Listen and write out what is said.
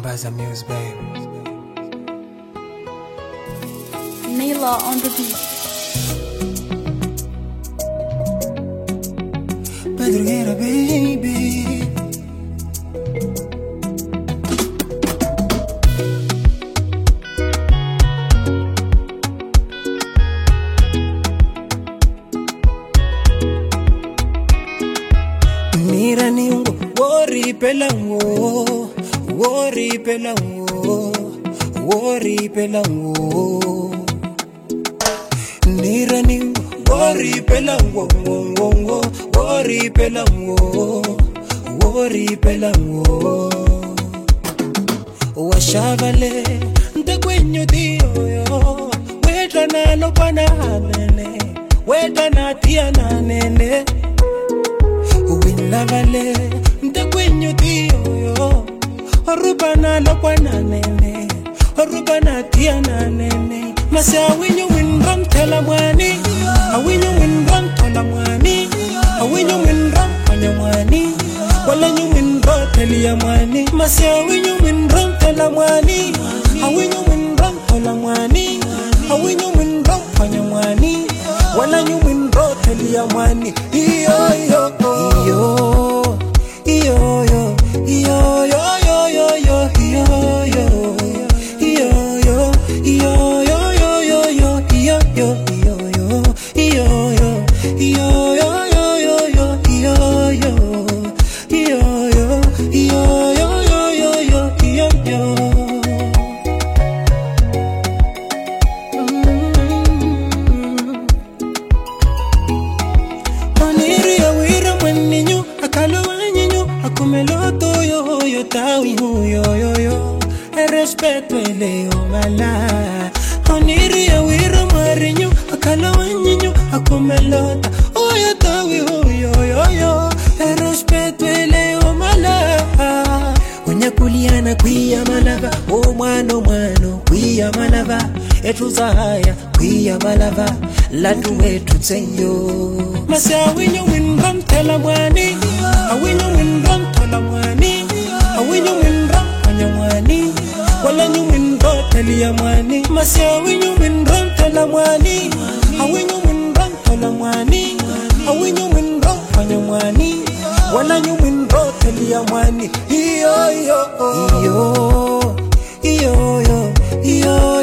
Buzzer Music, baby. Nayla on the beat. Padroeira, baby. Mira ningo, worry pelango, worry pelango, worry pelango. Mira ningo, worry pelango, worry pelango, worry pelango. Washavale, ntekwenyo dio yo, weta na lopana nene, weta na tia na nene. Lavale, ntekwenyo dio yo, orubana lokwana nene, orubana tia na nene. Mase awinyo winram tela mwani, awinyo winram tola mwani, awinyo winram panya mwani, wala nyo winro telia mwani. Mase awinyo winram tela mwani, awinyo winram tola mwani, awinyo winram panya mwani, wala nyo winro telia mwani. Iyo yo yo yo yo yo yo yo yo yo yo yo yo yo respeto eleo mala oniri ya wira marinyo akala wanyo akomelota oyo tawi yo respeto eleo mala onyakuliana kwiya malava o mwano kwiya malava etuzaya kwiya malava landu wetu tsenyo masa winyo winram tela mwani awinyo winram tola mwani awinyo winram panya mwani wala nyuminro telia mwani. Masya winyo minro tela mwani, awinyo minro tola mwani, awinyo minro panya mwani, wala nyuminro telia mwani. Iyo yo yo yo yo yo